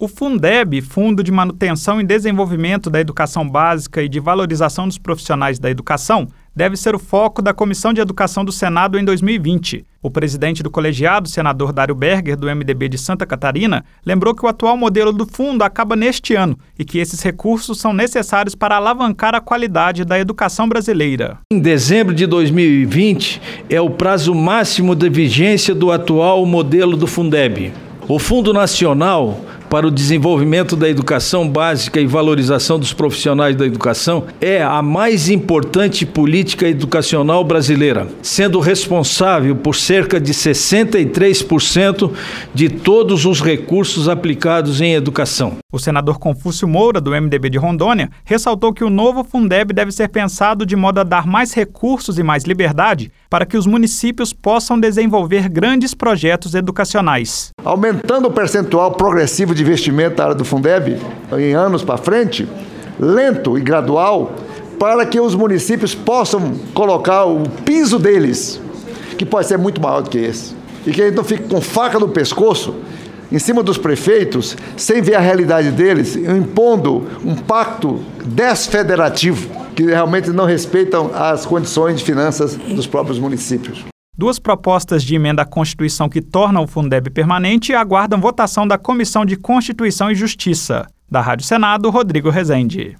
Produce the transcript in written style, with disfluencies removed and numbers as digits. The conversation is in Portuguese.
O Fundeb, Fundo de Manutenção e Desenvolvimento da Educação Básica e de Valorização dos Profissionais da Educação, deve ser o foco da Comissão de Educação do Senado em 2020. O presidente do colegiado, senador Dário Berger, do MDB de Santa Catarina, lembrou que o atual modelo do fundo acaba neste ano e que esses recursos são necessários para alavancar a qualidade da educação brasileira. Em dezembro de 2020 é o prazo máximo de vigência do atual modelo do Fundeb. O Fundo Nacional para o Desenvolvimento da Educação Básica e Valorização dos Profissionais da Educação é a mais importante política educacional brasileira, sendo responsável por cerca de 63% de todos os recursos aplicados em educação. O senador Confúcio Moura, do MDB de Rondônia, ressaltou que o novo Fundeb deve ser pensado de modo a dar mais recursos e mais liberdade para que os municípios possam desenvolver grandes projetos educacionais. Aumentando o percentual progressivo de investimento da área do Fundeb em anos para frente, lento e gradual, para que os municípios possam colocar o piso deles, que pode ser muito maior do que esse, e que a gente não fique com faca no pescoço em cima dos prefeitos, sem ver a realidade deles, impondo um pacto desfederativo, que realmente não respeitam as condições de finanças dos próprios municípios. Duas propostas de emenda à Constituição que tornam o Fundeb permanente aguardam votação da Comissão de Constituição e Justiça. Da Rádio Senado, Rodrigo Rezende.